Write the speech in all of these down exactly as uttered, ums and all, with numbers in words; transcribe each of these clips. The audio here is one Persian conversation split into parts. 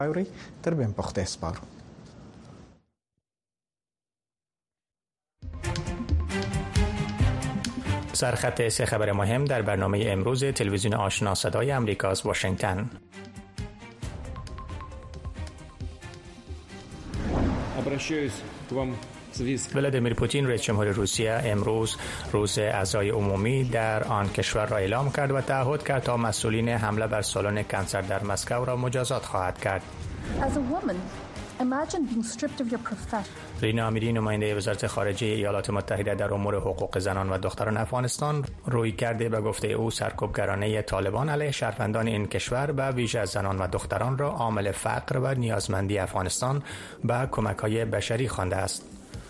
در بین پخته اسپار. سرخط سه خبر مهم در برنامه امروز تلویزیون آشنا صدای امریکا از واشنگتن. ولادیمیر پوتین رئیس جمهور روسیه امروز روز اعضای عمومی در آن کشور را اعلام کرد و تعهد کرد تا مسئولین حمله بر سالن کنسرت در مسکو را مجازات خواهد کرد. رینا امیری نماینده وزارت خارجه ایالات متحده در امور حقوق زنان و دختران افغانستان روی کرده به گفته او سرکوبگرانه طالبان علیه شهروندان این کشور به ویژه زنان و دختران را عامل فقر و نیازمندی افغانستان به کمک‌های بشری خوانده است.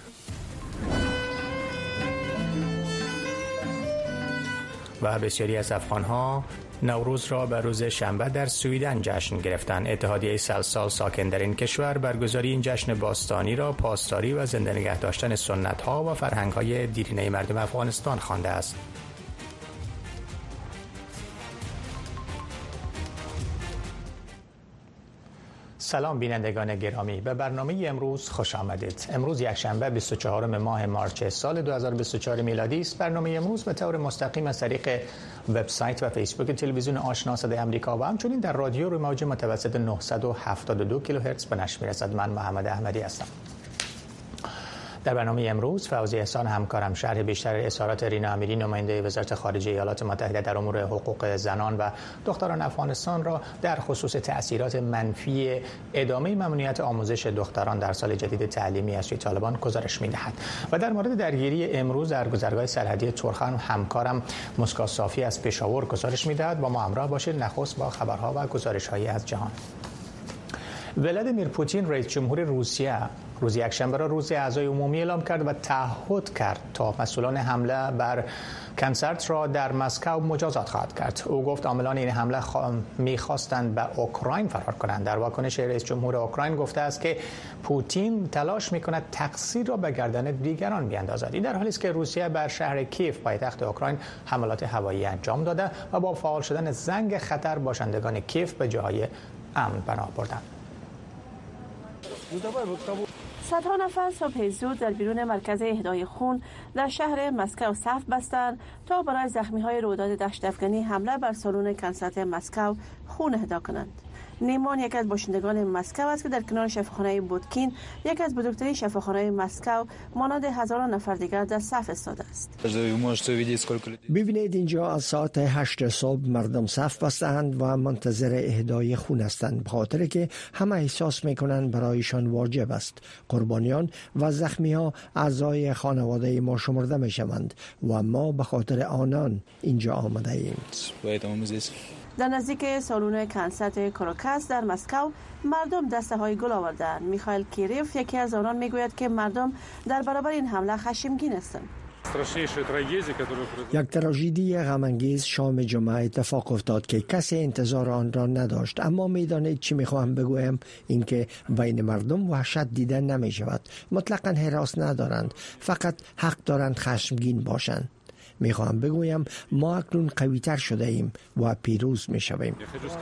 و بسیاری از افغان‌ها نوروز را به روز شنبه در سویدن جشن گرفتند. اتحادیه سلسال ساکن در این کشور برگزاری این جشن باستانی را پاسداری و زنده نگه داشتن سنت‌ها و فرهنگ‌های دیرینه مردم افغانستان خوانده است. سلام بینندگان گرامی، به برنامه امروز خوش آمدید. امروز یکشنبه بیست و چهارم ماه مارچ سال دو هزار و بیست و چهار میلادی است. برنامه امروز به طور مستقیم از طریق وبسایت و فیسبوک تلویزیون آشنا صدای امریکا و همچنین در رادیو روی موج متوسط نهصد و هفتاد و دو کیلوهرتز به نشر می‌رسد. من محمد احمدی هستم. در برنامه امروز فوزی احسان همکارم شرح بیشتر اظهارات رینا امیری نماینده وزارت خارجه ایالات متحده در امور حقوق زنان و دختران افغانستان را در خصوص تأثیرات منفی ادامه ممنوعیت آموزش دختران در سال جدید تعلیمی از سوی طالبان گزارش می‌دهد. و در مورد درگیری امروز در گذرگاه سرحدی تورخان همکارم مسکا صافی از پشاور گزارش می‌دهد. با ما همراه باشید. نخست با خبرها و گزارش‌های از جهان. ولادیمیر پوتین رئیس جمهور روسیه روز یکشنبه را روز اعضای عمومی اعلام کرد و تعهد کرد تا مسئولان حمله بر کنسرت را در مسکو مجازات خواهد کرد. او گفت عاملان این حمله خوا... می‌خواستند به اوکراین فرار کنند. در واکنش رئیس جمهور اوکراین گفته است که پوتین تلاش می‌کند تقصیر را به گردن دیگران بیاندازد. این در حالی است که روسیه بر شهر کیف پایتخت اوکراین حملات هوایی انجام داده و با فعال شدن زنگ خطر باشندگان کیف به جاهای امن پناه بردند. صدها نفر صبح زود در بیرون مرکز اهدای خون در شهر مسکو صف بستند تا برای زخمی‌های رویداد دشت افغانی حمله بر سالن کنسرت مسکو خون اهدا کنند. نیمان یک از باشندگان مسکو است که در کنار شفاخانه بودکین، یک از بزرگترین شفاخانه‌های مسکو، مانند هزاران نفر دیگر در صف ایستاده است. ببینید اینجا از ساعت هشت صبح مردم صف بستند و منتظر اهدای خون هستند، به خاطر که همه احساس میکنند برایشان واجب است. قربانیان و زخمی‌ها اعضای خانواده ما شمرده میشوند و ما به خاطر آنان اینجا آمده ایم. در نزدیک سالن کنسرت کروکاس در مسکو مردم دسته های گل آوردند. میخائیل کیریف یکی از آنان میگوید که مردم در برابر این حمله خشمگین هستند. یک تراژدی غم انگیز شام جمعه اتفاق افتاد که کسی انتظار آن را نداشت. اما میدانید چی میخواهم بگویم؟ اینکه بین مردم وحشت دیده نمی شود. مطلقاً هراس ندارند، فقط حق دارند خشمگین باشند. میخواهم بگویم ما اکنون قوی‌تر شده ایم و پیروز میشویم.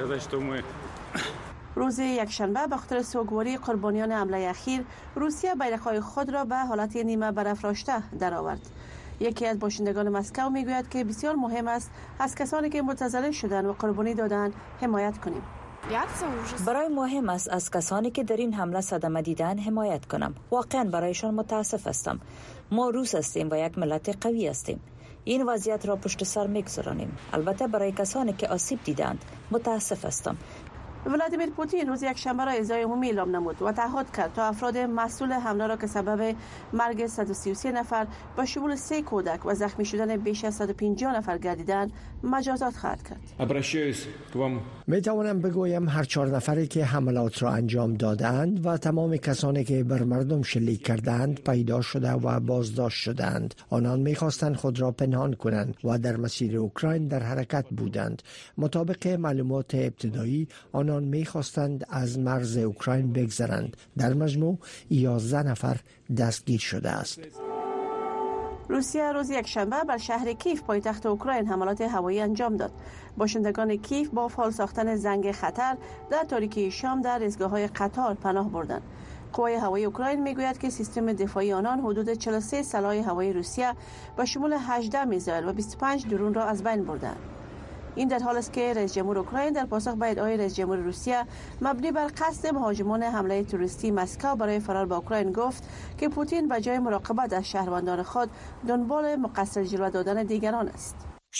روز یکشنبه به خاطر سوگواری قربانیان حمله اخیر، روسیه بیرق‌های خود را به حالت نیمه برافراشته درآورد. یکی از باشندگان مسکو میگوید که بسیار مهم است از کسانی که متزلزل شدند و قربانی دادند حمایت کنیم. برای مهم است از کسانی که در این حمله صدمه دیدن حمایت کنم. واقعا برایشان متاسف هستم. ما روس هستیم و یک ملت قوی هستیم. این وضعیت را پشت سر میگذارانیم. البته برای کسانی که آسیب دیدند متاسف هستم. ولادیمیر پوتین روز یکشنبه را اعضای عمومی اعلام نمود و تعهد کرد تا افراد مسئول حمله را که سبب مرگ صد و سی و سه نفر با شمول سه کودک و زخمی شدن بیش از صد و پنجاه نفر گردیدند مجازات خواهد کرد. می توانم بگویم هر چهار نفری که حملات را انجام دادند و تمام کسانی که بر مردم شلیک کردند پیدا شده و بازداشت شدند. آنان می‌خواستند خود را پنهان کنند و در مسیر اوکراین در حرکت بودند. مطابق معلومات ابتدایی آنان می‌خواستند از مرز اوکراین بگذرند. در مجموع یازده نفر دستگیر شده است. روسیه روز یکشنبه بر شهر کیف پایتخت اوکراین حملات هوایی انجام داد. باشندگان کیف با فعال ساختن زنگ خطر در تاریکی شام در ایستگاه‌های قطار پناه بردند. قوای هوایی اوکراین میگوید که سیستم دفاعی آنان حدود چهل و سه سلاح هوایی روسیه به شمول هجده میزایل و بیست و پنج درون را از بین بردند. این در حالی است که رئیس جمهور اوکراین در پاسخ به ادعای رئیس جمهور روسیه مبنی بر قصد مهاجمان حمله تروریستی مسکو برای فرار به اوکراین گفت که پوتین به جای مراقبت از شهروندان خود دنبال مقصر جلوه دادن دیگران است.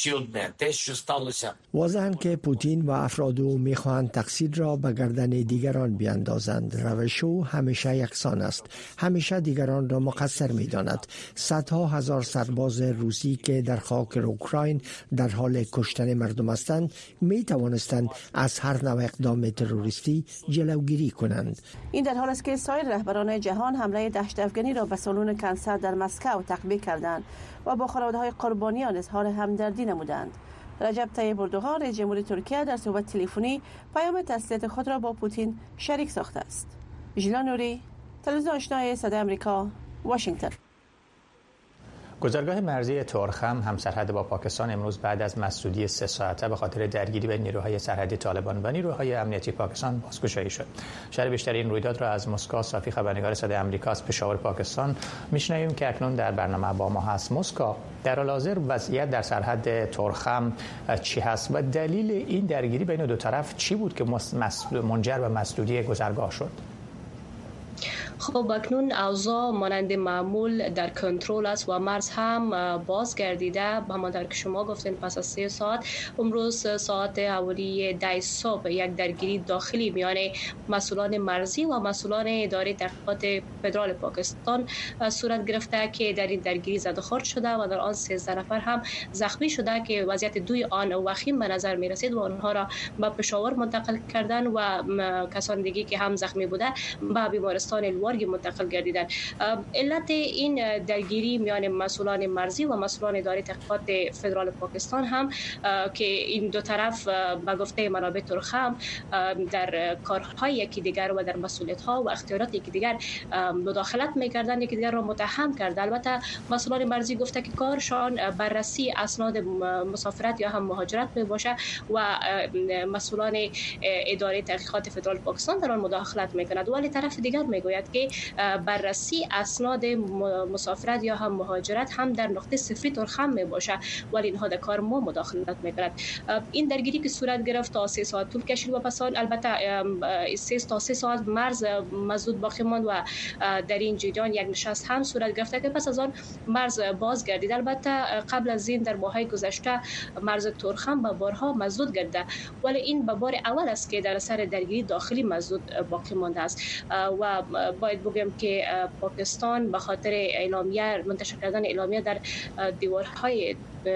واضحاً که پوتین و افراد او میخواهند تقصیر را به گردن دیگران بیاندازند. روش او همیشه یکسان است. همیشه دیگران را مقصر میداند. صدها هزار سرباز روسی که در خاک اوکراین در حال کشتن مردم هستند می توانستند از هر نوع اقدام تروریستی جلوگیری کنند. این در حالی است که سایر رهبران جهان حمله دشت افغانی را به سالن کنسرت در مسکو تقبیح کردند و با خانواده‌های قربانیان اظهار همدردی نمودند. رجب طیب اردوغان رئیس جمهور ترکیه در صحبت تلفنی پیام تسلیت خود را با پوتین شریک ساخته است. ژیلا نوری، تلویزیون آشنای صدای آمریکا، واشنگتن. گذرگاه مرزی تورخم همسرحد با پاکستان امروز بعد از مسدودی سه ساعته به خاطر درگیری بین نیروهای سرحدی طالبان و نیروهای امنیتی پاکستان بازگشایی شد. شرح بیشتر این رویداد را از مسکو صافی خبرنگار صدای آمریکا از پشاور پاکستان میشنویم که اکنون در برنامه با ما هست. مسکو، در حال حاضر وضعیت در سرحد تورخم چی هست و دلیل این درگیری بین دو طرف چی بود که منجر به مسدودی گذرگاه شد؟ خب اکنون اوضاع مانند معمول در کنترل است و مرز هم بازگردیده. همانطور که شما گفتین پس از سه ساعت امروز ساعت حوالی ده صبح یک درگیری داخلی میان مسئولان مرزی و مسئولان اداره تحقیقات فدرال پاکستان صورت گرفته که در این درگیری زد و خورد شده و در آن سیزده نفر هم زخمی شده که وضعیت دوی آن وخیم به نظر می رسید و آنها را به پشاور منتقل کردن و کسان دیگه که هم زخمی بوده به بیمارستان الوارگ منتقل گردیدن. علت این درگیری میان مسئولان مرزی و مسئولان اداره تحقیقات فدرال پاکستان هم که این دو طرف به گفته منابع ترخم در کارهای یکی دیگر و در مسئولیت‌ها و اختیارات یکی دیگر مداخلت می‌کردند، یکی دیگر را متهم کرد. البته مسئولان مرزی گفته که کارشان بررسی اسناد مسافرت یا هم مهاجرت میباشه و مسئولان اداره تحقیقات فدرال پاکستان در آن مداخلت می‌کنند، ولی طرف دیگر میگوید که بررسی اسناد مسافرت یا هم مهاجرت هم در نقطه صفری ترخم میباشه ولی اینها در کار ما مداخلت میکنند. این درگیری که صورت گرفت تا سه ساعت طول کشید و پس البته سه تا سه ساعت مرز مسدود باقی ماند و در این جریان یک نشست هم صورت گرفته که پس از آن مرز بازگردید. البته قبل از این در ماه‌های گذشته مرز ترخم به بارها مسدود گردیده ولی این به بار اول است که در اثر درگیری داخلی مسدود باقی مانده است و باید بگم که پاکستان به خاطر اعلامیه منتشر کردن اعلامیه در دیوارهای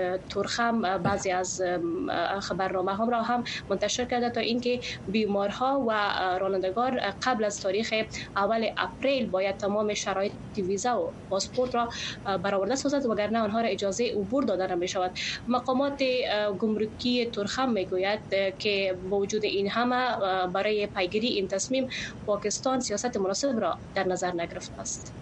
ترخم بعضی از خبرنامه هم را هم منتشر کرده تا اینکه بیمارها و رانندگان قبل از تاریخ اول اپریل باید تمام شرایط ویزا و پاسپورت را برآورده سازد وگرنه آنها را اجازه عبور داده نمی شود. مقامات گمرکی ترخم میگوید که با وجود این همه برای پیگیری این تصمیم پاکستان سیاست مناسب را در نظر نگرفته است.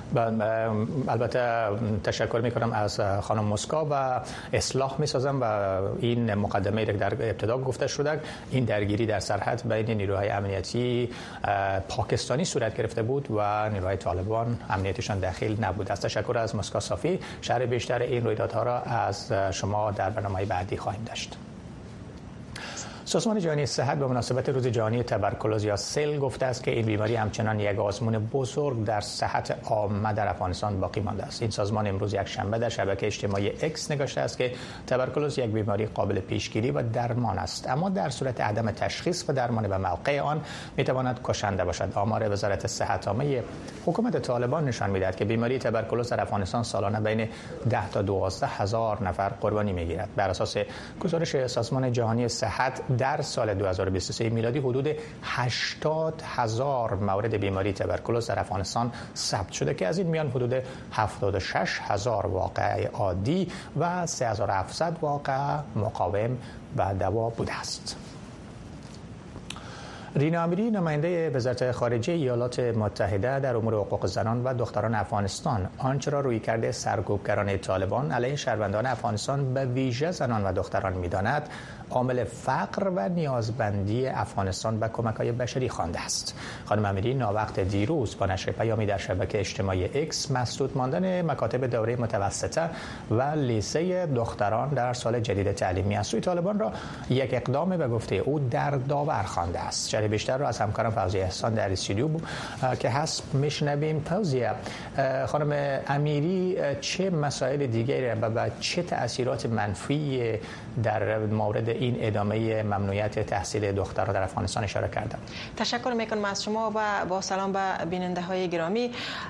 البته تشکر میکنم از خانم مسکو و اصلاح میسازم و این مقدمه که در ابتدا گفته شده این درگیری در سرحد بین نیروهای امنیتی پاکستانی صورت گرفته بود و نیروهای طالبان امنیتشان داخل نبود. از تشکر از مسکو صافی. شرح بیشتر این رویدادها را از شما در برنامه بعدی خواهیم داشت. سازمان جهانی صحت به مناسبت روز جهانی تبرکلوز یا سل گفته است که این بیماری همچنان یک آزمون بزرگ در صحت عامه در افغانستان باقی مانده است. این سازمان امروز یک شنبه در شبکه اجتماعی اکس نگاشته است که تبرکلوز یک بیماری قابل پیشگیری و درمان است، اما در صورت عدم تشخیص و درمان به موقع آن میتواند کشنده باشد. آمار وزارت صحت عامه حکومت طالبان نشان میدهد که بیماری تبرکلوز در افغانستان سالانه بین ده تا دوازده هزار نفر قربانی میگیرد. بر اساس گزارش سازمان جهانی صحت در سال دو هزار و بیست و سه میلادی حدود هشتاد هزار مورد بیماری تبرکلوز در افغانستان ثبت شده که از این میان حدود هفتاد و شش هزار واقعه عادی و سه هزار و هفتصد واقعه مقاوم و دوا بوده است. رینا امیری نماینده وزارت خارجه ایالات متحده در امور حقوق زنان و دختران افغانستان آنچه را رویکرد سرکوبگران طالبان علیه شهروندان افغانستان به ویژه زنان و دختران می‌داند عامل فقر و نیازمندی افغانستان به کمک‌های بشری خوانده است. خانم امیری ناوقت دیروز با نشر پیامی در شبکه اجتماعی اکس مسدود ماندن مکاتب دوره متوسطه و لیسه دختران در سال جدید تعلیمی از سوی طالبان را یک اقدام به گفته او در داور خوانده است. شرح بیشتر را از همکارم فوزیه احسان در استودیو که هست میشنویم. فوزیه، خانم امیری چه مسائل دیگری و با چه تأثیرات منفی در مورد این ادامه ممنوعیت تحصیل دخترها در افغانستان اشاره کردند؟ تشکر میکنم از شما و با سلام به بیننده های گرامی.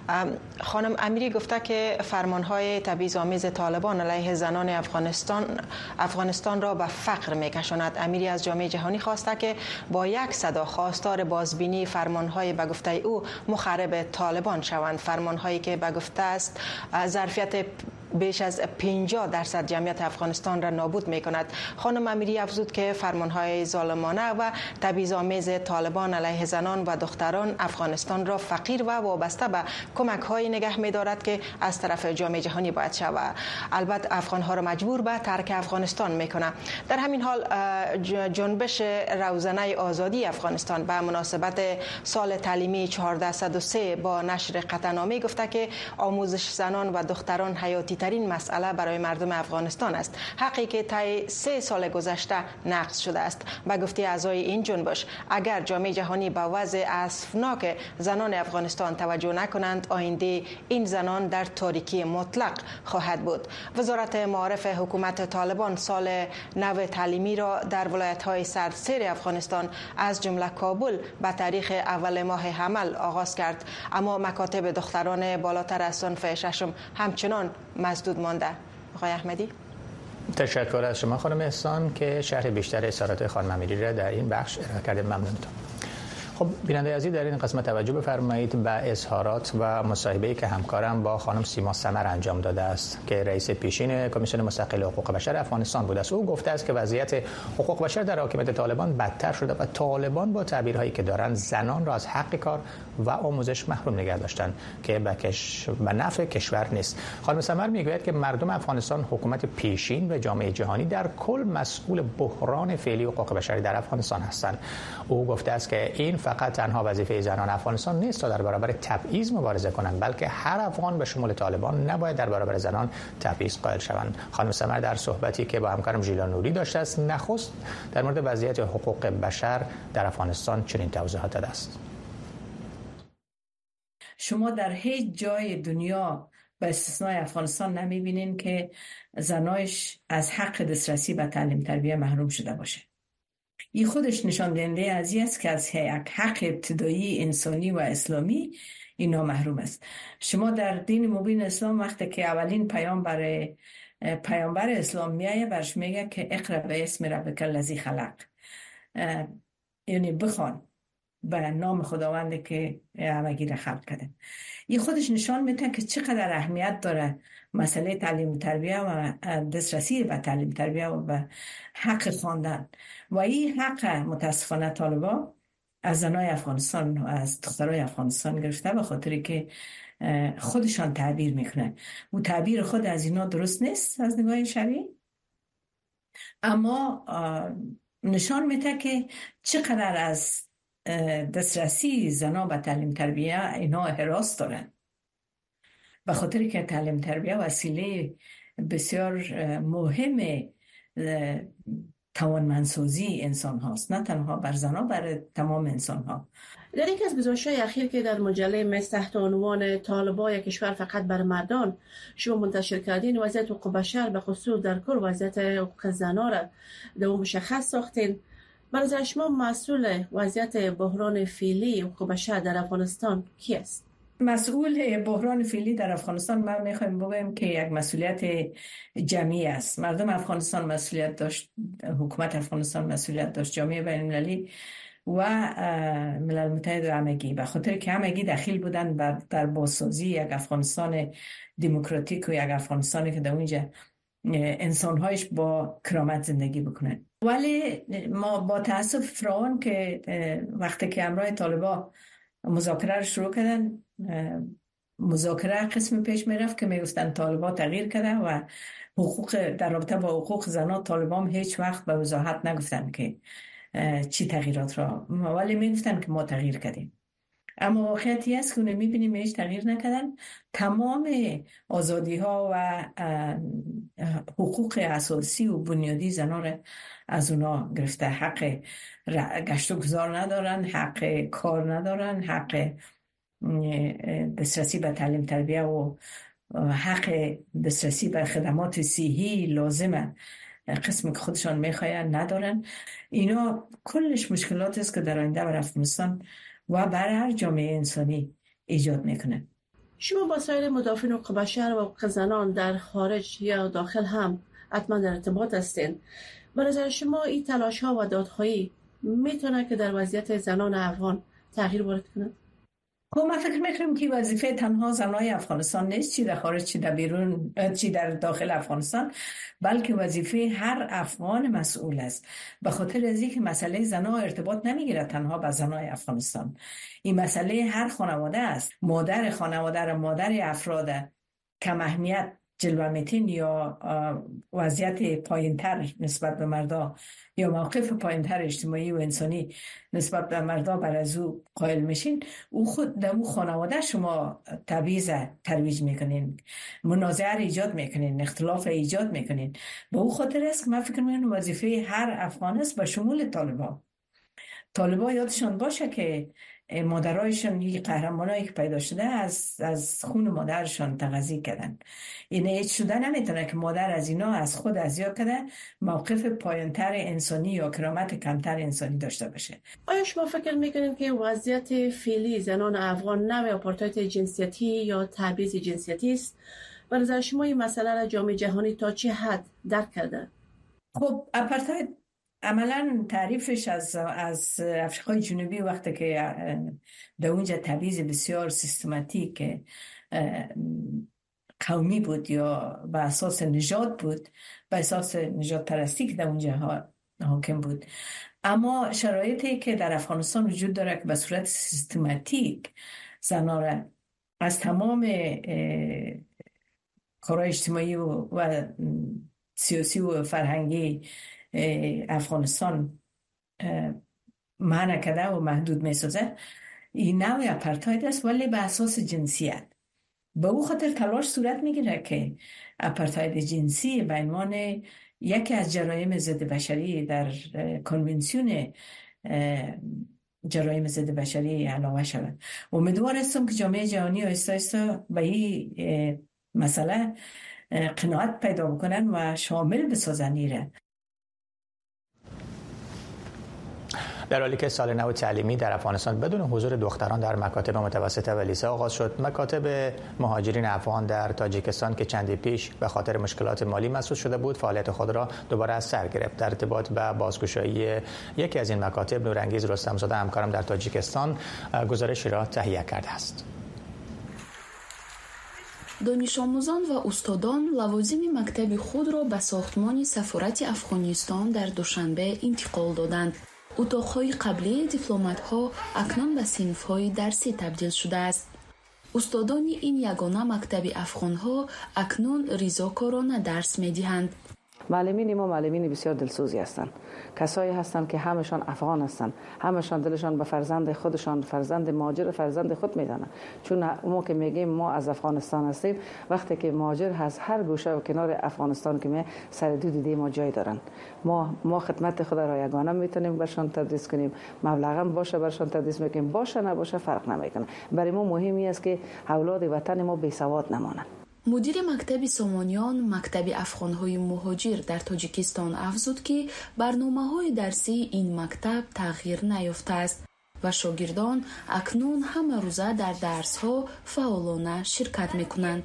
خانم امیری گفته که فرمانهای تبعیض‌آمیز طالبان علیه زنان افغانستان افغانستان را به فقر میکشاند. امیری از جامعه جهانی خواسته که با یک صدا خواستار بازبینی فرمانهای به گفته او مخرب طالبان شوند، فرمانهایی که به گفته است ظرفیت بیش از پنجاه درصد جمعیت افغانستان را نابود می‌کند. خانم امیری افزود که فرمان‌های ظالمانه و تبعیض‌آمیز طالبان علیه زنان و دختران افغانستان را فقیر و وابسته به کمک‌های نگه می‌دارد که از طرف جامعه جهانی باید شود. البته افغان‌ها را مجبور به ترک افغانستان می‌کند. در همین حال جنبش روزنه آزادی افغانستان به مناسبت سال تعلیمی چهارصد و سه با نشر قطعنامه گفته که آموزش زنان و دختران حیاتی ترین مسئله برای مردم افغانستان است، حقی که طی سه سال گذشته نقض شده است. به گفته اعضای این جنبش، اگر جامعه جهانی به وضع اسفناک زنان افغانستان توجه نکنند، آینده این زنان در تاریکی مطلق خواهد بود. وزارت معارف حکومت طالبان سال نو تعلیمی را در ولایت‌های سرسیر افغانستان از جمله کابل به تاریخ اول ماه حمل آغاز کرد، اما مکاتب دختران بالاتر از صنف ششم همچنان مسدود مانده. آقای احمدی. تشکر از شما خانم احسان که شرح بیشتر اظهارات خانم امیری را در این بخش ارائه کردید. ممنونتون. خب بیننده عزیز، در این قسمت توجه بفرمایید به اظهارات و مصاحبه‌ای که همکارم با خانم سیما سمر انجام داده است که رئیس پیشین کمیسیون مستقل حقوق بشر افغانستان بوده است. او گفته است که وضعیت حقوق بشر در حاکمیت طالبان بدتر شده و طالبان با تعبیرهایی که دارند زنان را از حق کار و آموزش محروم نگه داشتند که به کش... به نفع کشور نیست. خانم سمر میگوید که مردم افغانستان، حکومت پیشین و جامعه جهانی در کل مسئول بحران فعلی حقوق بشری در افغانستان هستند. او گفته است که این فقط تنها وظیفه زنان افغانستان نیست تا در برابر تبعیض مبارزه کنند، بلکه هر افغان به شمول طالبان نباید در برابر زنان تبعیض قائل شوند. خانم سمر در صحبتی که با همکارم ژیلا نوری داشته است، نخست در مورد وضعیت حقوق بشر در افغانستان چنین توضیحات داده است. شما در هیچ جای دنیا به استثنای افغانستان نمیبینین که زنایش از حق دسترسی به تعلیم تربیه محروم شده باشه. این خودش نشان دهنده از این است که از یک حق ابتدایی انسانی و اسلامی اینا محروم است. شما در دین مبین اسلام وقتی که اولین پیامبر پیامبر اسلام میایه برش میگه که اقرا به اسم ربک الذی خلق، یعنی بخوان به نام خداوندی که همگی را خلق کرده. این خودش نشان میده که چقدر اهمیت داره مسئله تعلیم تربیه و دسترسی به تعلیم تربیه و به حق خواندن. و این حق متاسفانه طالبان از زنای افغانستان و از دخترای افغانستان گرفته، به خاطری که خودشان تعبیر میکنن. و تعبیر خود از اینا درست نیست از نگاه شرعی، اما نشان میده که چقدر از دسترسی زنا به تعلیم تربیه اینا حراس دارن، به خاطر که تعلیم تربیه وسیله بسیار مهم توانمندسازی انسان هاست، نه تنها بر زنا، بر تمام انسان ها. در یکی از گزارش‌های اخیر که در مجله مس تحت عنوان طالبان یک کشور فقط بر مردان شما منتشر کردین، وضعیت حقوق بشر به خصوص در کل وضعیت حقوق زنان را در مشخص ساختین. به نظر شما مسئول وضعیت بحران فعلی حقوق بشر در افغانستان کی است؟ مسئول بحران فعلی در افغانستان ما میخوایم بگویم که یک مسئولیت جمعی است. مردم افغانستان مسئولیت داشت، حکومت افغانستان مسئولیت داشت، جامعه بین المللی و ملل متحد و همگی، به خاطر که همگی دخیل بودن در بازسازی یک افغانستان دموکراتیک و یک افغانستانی که در اونجا انسانهایش با کرامت زندگی بکنن. ولی ما با تاسف فرعون که وقتی که همراه طالبا مذاکره رو شروع کردن، مذاکره قسم پیش میرفت که میگفتن طالبا تغییر کردن و حقوق در رابطه با حقوق زنان طالبان هیچ وقت به وضاحت نگفتن که چی تغییرات را، ولی میگفتن که ما تغییر کردیم. اما واقعیتی است که میبینیم هیچ تغییر نکردن. تمام آزادی ها و حقوق اساسی و بنیادی زنان را از اونا گرفته. حق گشت و گذار ندارن، حق کار ندارن، حق دسترسی به تعلیم تربیه و حق دسترسی به خدمات صحی لازمه قسمی که خودشان میخواین ندارن. اینا کلش مشکلات است که در آینده بر افغانستان و بر هر جامعه انسانی ایجاد میکنه. شما با سایر مدافعین حقوق بشر و حقوق زنان در خارج یا داخل هم حتما در ارتباط هستین. به نظر شما این تلاش ها و دادخواهی میتونه که در وضعیت زنان افغان تغییر وارد کنه؟ ما فکر میکنم که وظیفه تنها زنای افغانستان نیست، چی در خارج چی در بیرون چی در داخل افغانستان، بلکه وظیفه هر افغان مسئول است. به خاطر از اینکه مسئله زنها ارتباط نمیگیره تنها با زنای افغانستان، این مسئله هر خانواده است. مادر خانواده را مادر افراد کم اهمیت جلوه میتین یا وضعیت پایینتر نسبت به مردا یا موقف پایینتر اجتماعی و انسانی نسبت به مردا بر از او قائل میشین، او خود در او خانواده شما تبعیض ترویج میکنین، منازعه ایجاد میکنین، اختلاف ایجاد میکنین. به او خاطر است که من فکر میکنم وظیفه هر افغان است به شمول طالبا. طالبا یادشان باشه که مادرایشان این قهرمانایی که پیدا شده از از خون مادرشان تغذیه کردن. این هیچ شده نمیتونه که مادر از اینا از خود ازیا کرده موقف پایانتر انسانی یا کرامت کمتر انسانی داشته باشه. آیا شما فکر میکنید که وضعیت فعلی زنان افغان نوع آپارتاید جنسیتی یا تبعیض جنسیتی است؟ به نظر شما این مسئله را جامعه جهانی تا چه حد درک کرده؟ خب آپارتاید عملا تعریفش از از افریقای جنوبی وقتی که در اونجا تبعیض بسیار سیستماتیک قومی بود یا به اساس نژاد بود، به اساس نژاد پرستی که در اونجا حاکم بود. اما شرایطی که در افغانستان وجود داره که به صورت سیستماتیک زنان را از تمام کارهای اجتماعی و, و سیاسی و فرهنگی افغانستان منع کرده و محدود میسازه، این نوع اپارتاید است ولی به اساس جنسیت. به او خاطر تلاش صورت میگیره که اپارتاید جنسی به عنوان یکی از جرایم ضد بشری در کنونسیون جرایم ضد بشری علاوه شود. امیدوار هستم که جامعه جهانی آهسته آهسته به این مسئله قناعت پیدا بکنن و شامل بسازن ایره. در حالی که سال نو تعلیمی در افغانستان بدون حضور دختران در مکاتب متوسطه و لیسه آغاز شد، مکاتب مهاجرین افغان در تاجیکستان که چندی پیش به خاطر مشکلات مالی مسدود شده بود، فعالیت خود را دوباره از سر گرفت. در ارتباط به بازگشایی یکی از این مکاتب، نورانگیز رستمزاده همکارم در تاجیکستان گزارشی را تهیه کرده است. دانش آموزان و استادان لوازم مکتب خود را به ساختمان سفارت افغانستان در دوشنبه انتقال دادند. اتاق‌های قبلی دیپلمات‌ها اکنون به صنف‌های درسی تبدیل شده است. استادان این یگانه مکتب افغان‌ها اکنون ریزاکارانه درس می‌دهند. معلمین ما معلمین بسیار دلسوزی هستند. کسایی هستند که همشان افغان هستند، همشان دلشان به فرزند خودشان، فرزند مهاجر فرزند خود میدانند. چون ما که میگیم ما از افغانستان هستیم، وقتی که مهاجر از هر گوشه و کنار افغانستان که می سر دو دیده ما جای دارن، ما ما خدمت خود را یگانه میتونیم برشان تدریس کنیم، مبلغ باشه برشان تدریس میکنیم، باشه نباشه فرق نمیکنه. برای ما مهمی است که اولاد وطن ما بی سواد نمانند. مدیر مکتب سامانیان مکتب افغان‌های مهاجر در تاجیکستان افزود که برنامه‌های درسی این مکتب تغییر نیافته است و شاگردان اکنون همه روزه در درس‌ها فعالانه شرکت می‌کنند.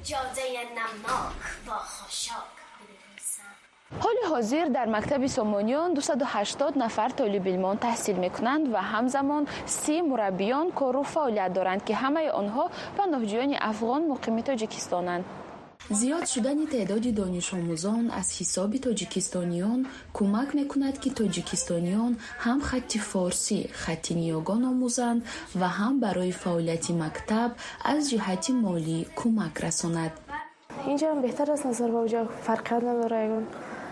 حال حاضر در مکتب سامانیان دویست و هشتاد نفر طالب علم تحصیل می‌کنند و همزمان سی مربیان کار و فعالیت دارند که همه آنها پناهجویان افغان مقیم تاجیکستانند. زیاد شدن تعداد دانش آموزان از حساب تاجیکستانیان کمک میکند که تاجیکستانیان هم خط فارسی خط نیاگان آموزند و هم برای فعالیت مکتب از جهت مالی کمک رساند. اینجا هم بهتر است نظر با اونجا فرقی نداره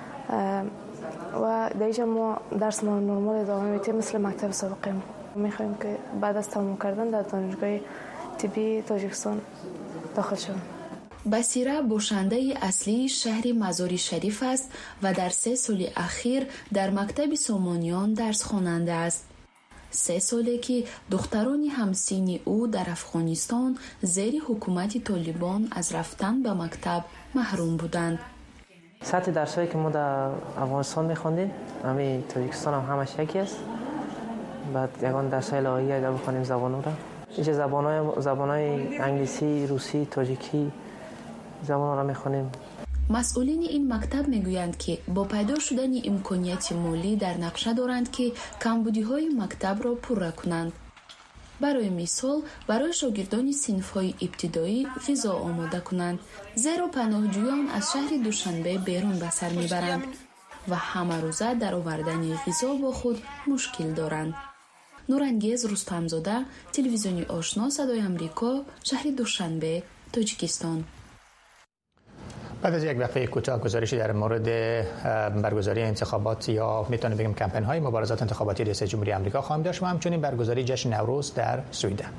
و دیجا ما درس ما نرمال ادامه میتیم مثل مکتب سابقه. میخوایم که بعد از تمام کردن در دانشگاه طبی تاجیکستان داخل شویم. بصیره باشنده اصلی شهر مزاری شریف است و در سه سال اخیر در مکتب سامانیان درس خواننده است. سه ساله که دختران همسین او در افغانستان زیر حکومت طالبان از رفتن به مکتب محروم بودند. سطح درسایی که ما در افغانستان می‌خواندیم، همین تاجیکستان هم همش یکی است. بعد یگان درسای لایحه‌ای در بخونیم زبان‌ها را. اینجا زبان‌های زبان‌های انگلیسی، روسی، تاجیکی زبان‌ها را می‌خونیم. مسئولین این مکتب میگویند که با پیدا شدن امکانیت مالی در نقشه دارند که کمبودی‌های مکتب را پر کنند. برای مثال برای شاگردان صنف‌های ابتدایی غذا آماده کنند، زیرا پناهجویان از شهر دوشنبه بیرون به سر میبرند و همه روزه در آوردن غذا با خود مشکل دارند. نورانگیز رستمزاده، تلویزیونی آشنا صدای آمریکا، شهر دوشنبه، تاجیکستان. بعد از یک وقفه کوتاه گزارشی در مورد برگزاری انتخابات یا میتونه بگیم کمپین های مبارزات انتخاباتی ریاست جمهوری آمریکا خواهیم داشت و همچنین برگزاری جشن نوروز در سویدن.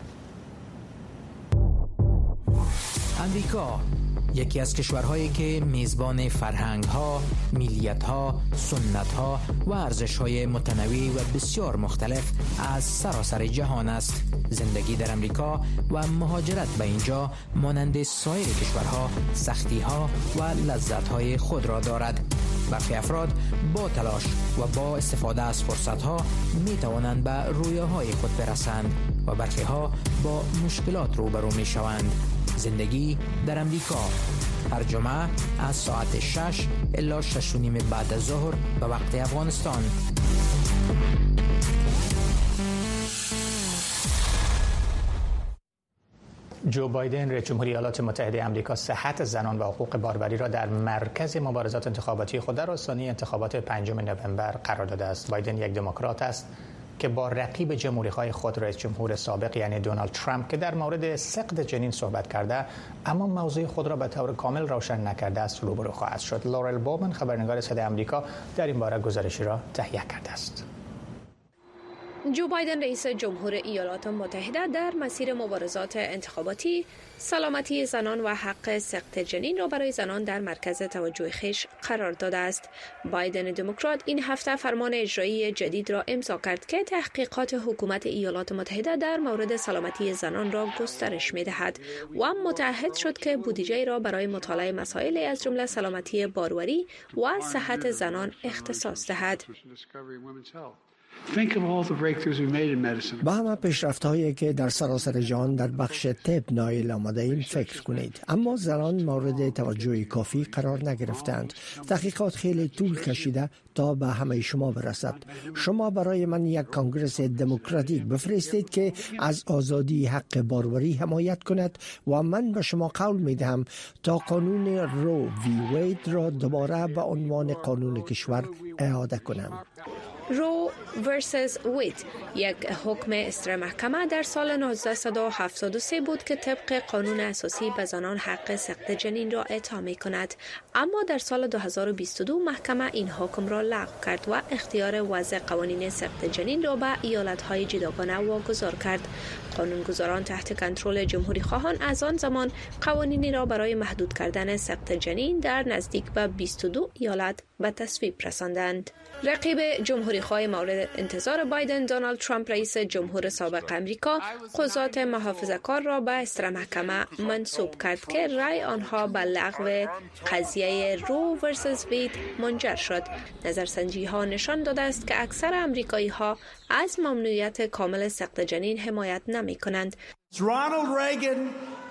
آمریکا یکی از کشورهایی که میزبان فرهنگ‌ها، ملیت‌ها، سنت‌ها و ارزش‌های متنوع و بسیار مختلف از سراسر جهان است. زندگی در آمریکا و مهاجرت به اینجا مانند سایر کشورها سختی‌ها و لذت‌های خود را دارد. برخی افراد با تلاش و با استفاده از فرصت‌ها می‌توانند به رویاهای خود برسند و برخی‌ها با مشکلات روبرو می‌شوند. زندگی در آمریکا هر جمعه از ساعت شش الی شش و نیم بعد از ظهر به وقت افغانستان. جو بایدن رئیس جمهوری ایالات متحده آمریکا صحت زنان و حقوق باروری را در مرکز مبارزات انتخاباتی خود در آستانه انتخابات پنجم نوامبر قرار داده است. بایدن یک دموکرات است که با رقیب جمهوری‌خواه خود رئیس جمهور سابق یعنی دونالد ترامپ که در مورد سقط جنین صحبت کرده اما موضوع خود را به طور کامل روشن نکرده است روبرو خواهد شد. لورل بومن خبرنگار صدای آمریکا در این باره گزارشی را تهیه کرده است. جو بایدن رئیس جمهور ایالات متحده در مسیر مبارزات انتخاباتی سلامتی زنان و حق سقط جنین را برای زنان در مرکز توجه خویش قرار داده است. بایدن دموکرات این هفته فرمان اجرایی جدید را امضا کرد که تحقیقات حکومت ایالات متحده در مورد سلامتی زنان را گسترش می‌دهد و متعهد شد که بودجه را برای مطالعه مسائل از جمله سلامتی باروری و صحت زنان اختصاص دهد. با همه پیشرفت‌هایی که در سراسر جهان در بخش طب نایل آمده ایم فکر کنید، اما زنان مورد توجه کافی قرار نگرفتند. تحقیقات خیلی طول کشیده تا به همه شما برسد. شما برای من یک کانگرس دموکراتیک بفرستید که از آزادی حق باروری حمایت کند و من به شما قول میدهم تا قانون رو وی وید را دوباره به عنوان قانون کشور اعاده کنم. رو ورسس وید یک حکم استر محکمه در سال نوزده هفتاد و سه بود که طبق قانون اساسی به زنان حق سقط جنین را اعطا می کند، اما در سال دو هزار و بیست و دو محکمه این حکم را لغو کرد و اختیار وضع قوانین سقط جنین را به ایالت‌های جداگانه واگذار کرد. قانونگذاران تحت کنترل جمهوری خواهان از آن زمان قوانینی را برای محدود کردن سقط جنین در نزدیک به بیست و دو ایالت به تصویب رساندند. رقیب جمهوری خواه مورد انتظار بایدن دونالد ترامپ رئیس جمهور سابق امریکا قضات محافظه‌کار را به استر محکمه منصوب کرد که رأی آنها به لغو قضیه رو ورسس وید منجر شد. نظرسنجی ها نشان داده است که اکثر امریکایی ها از ممنوعیت کامل سقط جنین حمایت نمی کنند.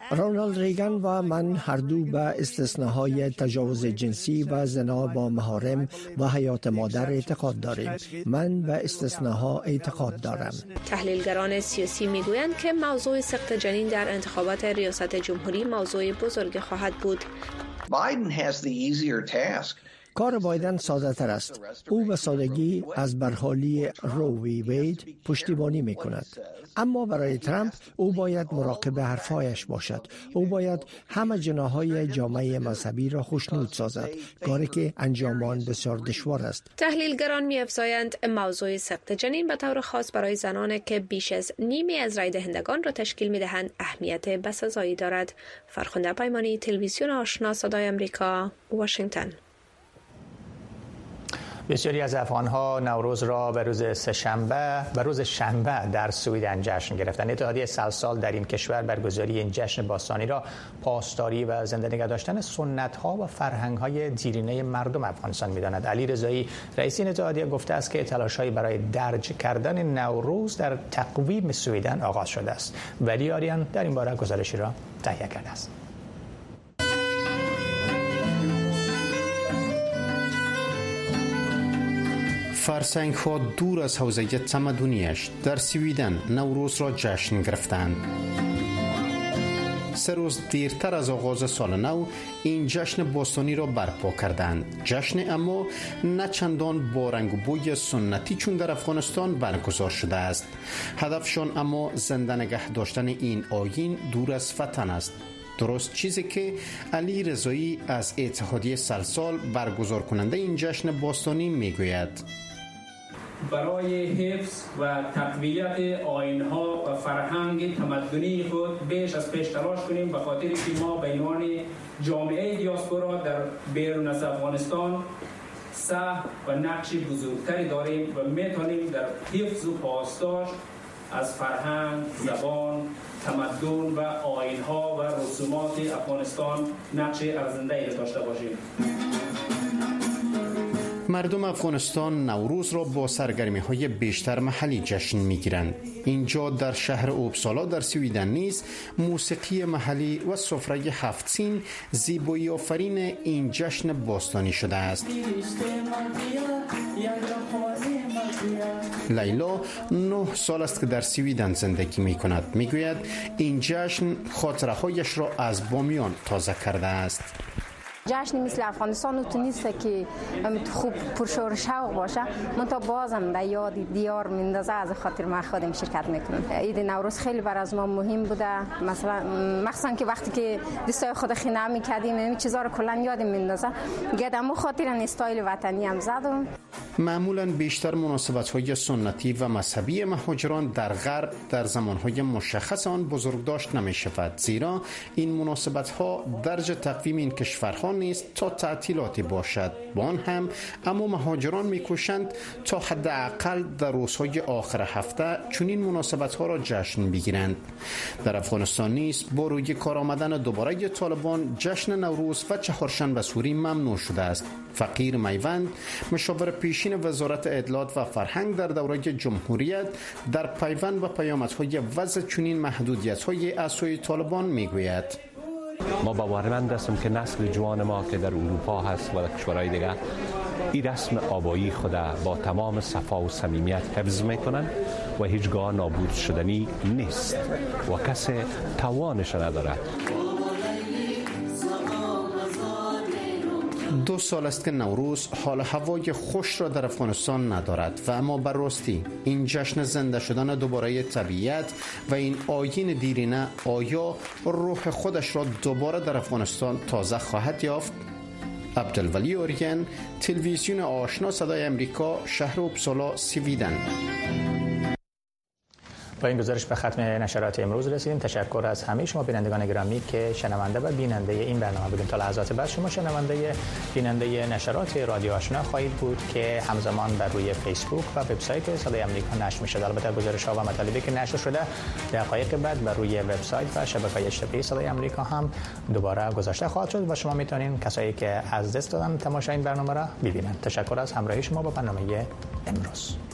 رونالد ریگان و من هر دو به استثناهای تجاوز جنسی و زنا با محارم و حیات مادر اعتقاد داریم. من به استثناها اعتقاد دارم. تحلیلگران سیاسی میگویند که موضوع سقط جنین در انتخابات ریاست جمهوری موضوع بزرگ خواهد بود. Biden has the easier task. کار بایدن ساده تر است. او به سادگی از برحالی رو وی وید پشتیبانی می کند. اما برای ترامپ او باید مراقب حرفایش باشد. او باید همه جناحهای جامعه مذهبی را خوشنود سازد، کاری که انجام آن بسیار دشوار است. تحلیلگران می افزایند موضوع سقط جنین به طور خاص برای زنان که بیش از نیمی از رای دهندگان را تشکیل می دهند اهمیت بسزایی دارد. فرخنده پیمانی، تلویزیون آشنا، صدای آمریکا، واشنگتن. بسیاری از افغان‌ها نوروز را به روز سه‌شنبه به روز شنبه در سویدن جشن گرفتند. اتحادیه سلسال در این کشور برگزاری این جشن باستانی را پاسداری و زنده نگه داشتن سنت‌ها و فرهنگ‌های دیرینه مردم افغانستان می‌داند. علی رضایی رئیس این اتحادیه گفته است که تلاش‌هایی برای درج کردن نوروز در تقویم سویدن آغاز شده است. ولی آریان در این باره گزارشی را تهیه کرده است. فرسنگ ها دور از حوزه تمدنیش در سویدن نوروز را جشن گرفتند. سه روز دیرتر از آغاز سال نو این جشن باستانی را برپا کردند. جشن اما نه چندان با رنگ و بوی سنتی چون در افغانستان برگزار شده است. هدفشان اما زنده نگه داشتن این آیین دور از وطن است. درست چیزی که علی رضایی از اتحادیه سلسال برگزار کننده این جشن باستانی میگوید. برای حفظ و تقویت آیین‌ها و فرهنگ تمدنی خود بیش از پیش تلاش کنیم، به خاطر که ما به عنوان جامعه دیاسپورا در بیرون از افغانستان سهم و نقش بزرگتری داریم و میتونیم در حفظ و پاسداشت از فرهنگ، زبان، تمدن و آیین‌ها و رسومات افغانستان نقش ارزنده‌ای داشته باشیم. مردم افغانستان نوروز را با سرگرمی‌های بیشتر محلی جشن می‌گیرند. اینجا در شهر اوبسالا در سویدن نیز موسیقی محلی و سفره هفت سین زیبایی آفرین این جشن باستانی شده است. لیلا نه سال است که در سویدن زندگی می کند. می گوید این جشن خاطره هایش را از بامیان تازه کرده است. جشن مثل افغانستان تو نیست که خوب پرشور و شوق باشه، من تا بازم به یاد دیار میندازه، از خاطر ما خودم شرکت میکنم. عید نوروز خیلی بر از ما مهم بوده، مثلا مخصوصا که وقتی که دستای خود خینه میکردیم این چیزا رو کلا یادم میندازه. گدمو خاطر ان استایل وطنی هم زدم. معمولا بیشتر مناسبت‌های سنتی و مذهبی مهاجران در غرب در زمان‌های مشخص آن بزرگداشت نمی‌شود، زیرا این مناسبت‌ها درج تقویم این کشورها نیست تا تعطیلاتی باشد. با آن هم اما مهاجران می‌کوشند تا حداقل در روزهای آخر هفته چنین مناسبت‌ها را جشن بگیرند. در افغانستان نیز با روی کار آمدن دوباره طالبان جشن نوروز و چهارشنبه سوری ممنوع شده است. فقیر میوند، مشاور پیشین وزارت اطلاعات و فرهنگ در دوره جمهوریت، در پیوند و پیامدهای وضع چنین محدودیت‌های از سوی طالبان میگوید: ما باورمند هستیم که نسل جوان ما که در اروپا هست و در کشورهای دیگر این رسم آبایی خود با تمام صفا و صمیمیت حفظ میکنند و هیچگاه نابود شدنی نیست و کسی توانش ندارد. دو سال است که نوروز حال هوای خوش را در افغانستان ندارد و اما بر راستی این جشن زنده شدن دوباره طبیعت و این آیین دیرینه آیا روح خودش را دوباره در افغانستان تازه خواهد یافت؟ عبدالولی اوریان، تلویزیون آشنا، صدای امریکا، شهر اوبسالا، سویدن. با این گزارش به ختم نشرات امروز رسیدیم. تشکر از همه شما بینندگان گرامی که شنونده و بیننده این برنامه بودید. تا لحظات بعد شما شنونده بیننده نشرات رادیو آشنا خواهید بود که همزمان بر روی فیسبوک و وبسایت صدای آمریکا نشر میشه. البته گزارش ها و مطالبی که نشر شده دقایق بعد بر روی وبسایت و شبکه‌های اجتماعی صدای آمریکا هم دوباره گذاشته خواهد شد و شما میتونین کسایی که از دست دادن تماشای این برنامه را ببینید. تشکر از همراهی شما با برنامه امروز.